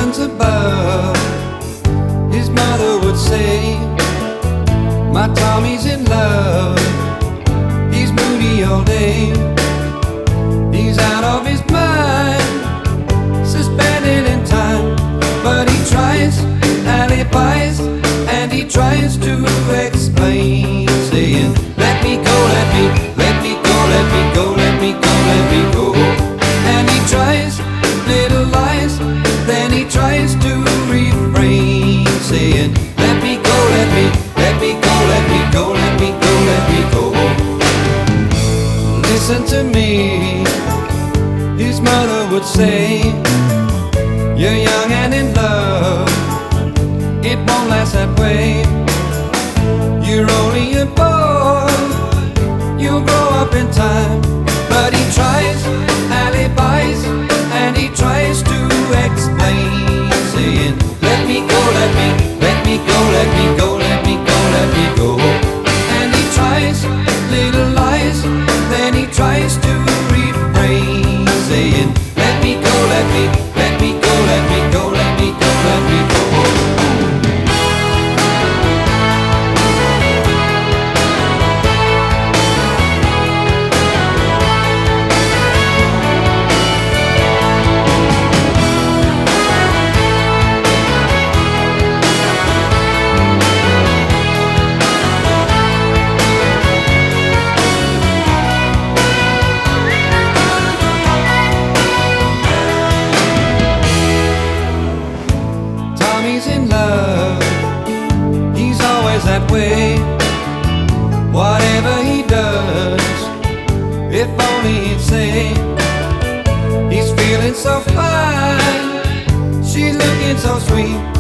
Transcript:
heavens above. His mother would say, my Tommy's in love. He's moody all day, he's out of his mind, suspended in time. But he tries alibis and he tries to explain, saying, let me go, let me go, let me go, let me go, let me go. And he tries little lies, then he tries to refrain, saying, let me go, let me go, let me go, let me go, let me go. Listen to me, his mother would say, you're young and in love, it won't last that way. You're only a boy, you'll grow up in time. But he tries alibis and he tries to explain, saying, let me go, let me go, let me go, let me go, let me go. And he tries little lies, then he tries to refrain, saying, let me go, let me go, let me go, let me go, let me go, let me go. Tommy's in love, he's always that way. Whatever he does, if only he'd say, he's feeling so fine, she's looking so sweet.